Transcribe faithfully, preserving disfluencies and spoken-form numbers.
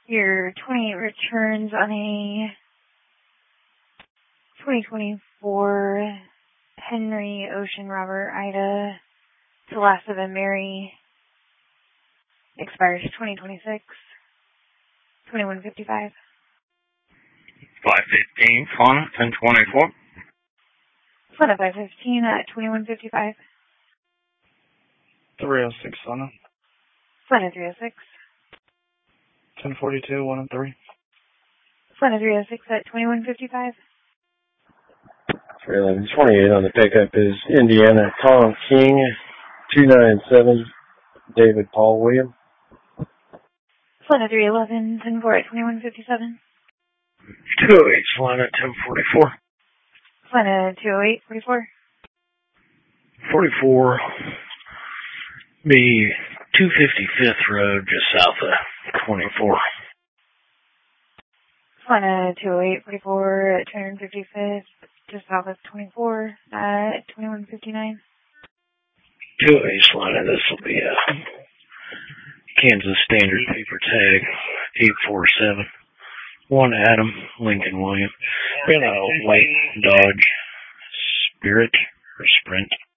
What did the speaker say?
Your twenty-eight returns on a twenty twenty-four Henry Ocean Robert Ida to last of a Mary expires twenty twenty-six, twenty-one fifty-five. five fifteen, Fauna, ten twenty-four. Fauna five fifteen at twenty-one fifty-five. three oh six, Fauna. Fauna three oh six. ten forty-two, one and three. Fauna three oh six at twenty-one fifty-five. three eleven twenty-eight on the pickup is Indiana Tom King, two ninety-seven, David Paul William. Fauna three eleven, ten four at twenty-one fifty-seven. two oh eight, Fauna, ten forty-four. Fauna two oh eight, forty-four. forty-four, be two fifty-fifth Road, just south of twenty-four. Fauna two oh eight, forty-four at two fifty-fifth, just south of twenty-four at twenty-one fifty-nine. two oh eight, Fauna, this will be a Kansas Standard paper tag, eight four seven. One Adam, Lincoln William. Been a white Dodge Spirit or Sprint.